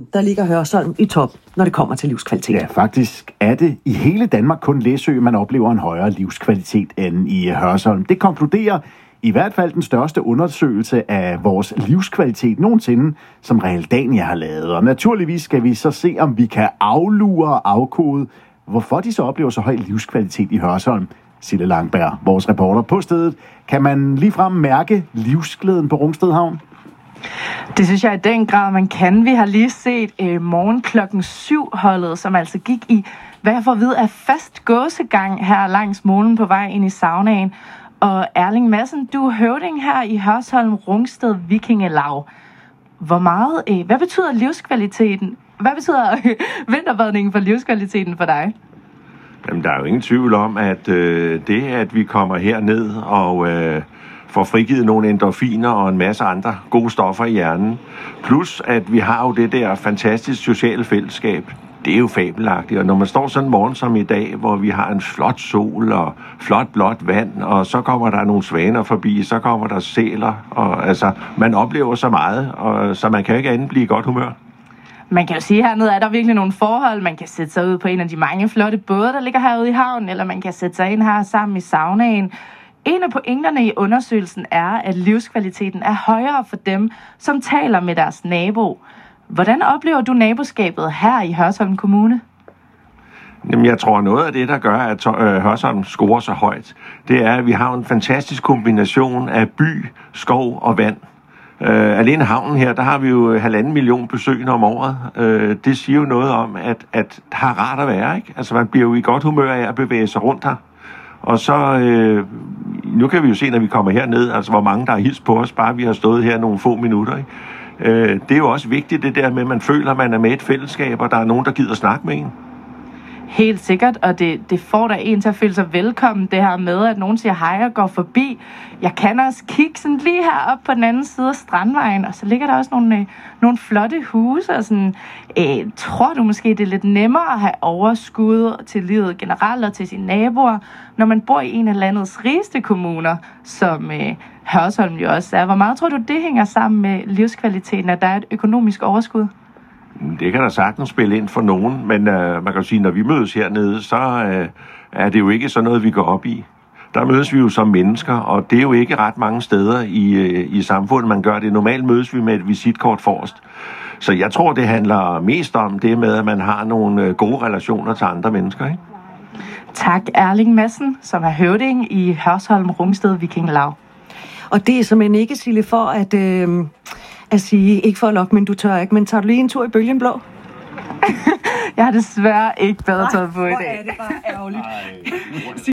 der ligger Hørsholm i top, når det kommer til livskvalitet. Ja, faktisk er det i hele Danmark kun Læsø, man oplever en højere livskvalitet end i Hørsholm. Det konkluderer i hvert fald den største undersøgelse af vores livskvalitet nogensinde, som Realdania har lavet. Og naturligvis skal vi så se, om vi kan aflure og afkode, hvorfor de så oplever så høj livskvalitet i Hørsholm. Sille Langberg, vores reporter på stedet. Kan man ligefrem mærke livsglæden på Rungsted Havn? Det synes jeg i den grad, man kan. Vi har lige set morgen klokken 7 holdet, som altså gik i, hvad jeg får at vide, er fast gåsegang her langs molen på vej ind i saunaen. Og Erling Madsen, du er høvding her i Hørsholm Rungsted Vikingelaug. Hvad betyder livskvaliteten? Hvad betyder vinterbadningen for livskvaliteten for dig? Jamen, der er jo ingen tvivl om, at det, at vi kommer herned og får frigivet nogle endorfiner og en masse andre gode stoffer i hjernen, plus at vi har jo det der fantastiske sociale fællesskab, det er jo fabelagtigt. Og når man står sådan en morgen som i dag, hvor vi har en flot sol og flot blåt vand, og så kommer der nogle svaner forbi, så kommer der sæler, og altså, man oplever så meget, og så man kan ikke andet blive i godt humør. Man kan jo sige, at hernede er der virkelig nogle forhold. Man kan sætte sig ud på en af de mange flotte både, der ligger herude i havnen, eller man kan sætte sig ind her sammen i saunaen. En af pointerne i undersøgelsen er, at livskvaliteten er højere for dem, som taler med deres nabo. Hvordan oplever du naboskabet her i Hørsholm Kommune? Jamen, jeg tror, noget af det, der gør, at Hørsholm scorer så højt, det er, at vi har en fantastisk kombination af by, skov og vand. Alene havnen her, der har vi jo 1,5 million besøgende om året. Det siger jo noget om, at det har rart at være, ikke? Altså, man bliver jo i godt humør af at bevæge sig rundt her. Og så, nu kan vi jo se, når vi kommer herned, altså hvor mange der har hilst på os, bare vi har stået her nogle få minutter, ikke? Det er jo også vigtigt, det der med, at man føler, at man er med i et fællesskab, og der er nogen, der gider snakke med en. Helt sikkert, og det får da en til at føle sig velkommen, det her med, at nogen siger hej og går forbi. Jeg kan også kigge sådan lige heroppe på den anden side af Strandvejen, og så ligger der også nogle flotte huse, og sådan, tror du måske, det er lidt nemmere at have overskud til livet generelt og til sine naboer, når man bor i en af landets rigeste kommuner, som Hørsholm jo også er. Hvor meget tror du, det hænger sammen med livskvaliteten, at der er et økonomisk overskud? Det kan der sagtens spille ind for nogen, men man kan jo sige, når vi mødes hernede, så er det jo ikke sådan noget, vi går op i. Der mødes vi jo som mennesker, og det er jo ikke ret mange steder i samfundet, man gør det. Normalt mødes vi med et visitkort forrest. Så jeg tror, det handler mest om det med, at man har nogle gode relationer til andre mennesker, ikke? Tak, Erling Madsen, som er høvding i Hørsholm Rungsted Vikingelaug. Og det er simpelthen ikke, Sille, for at sige, ikke for at lokke, men du tør ikke. Men tager du lige en tur i Bølgen Blå? Jeg har desværre ikke bedre taget på i dag. Hvor er det bare ærgerligt.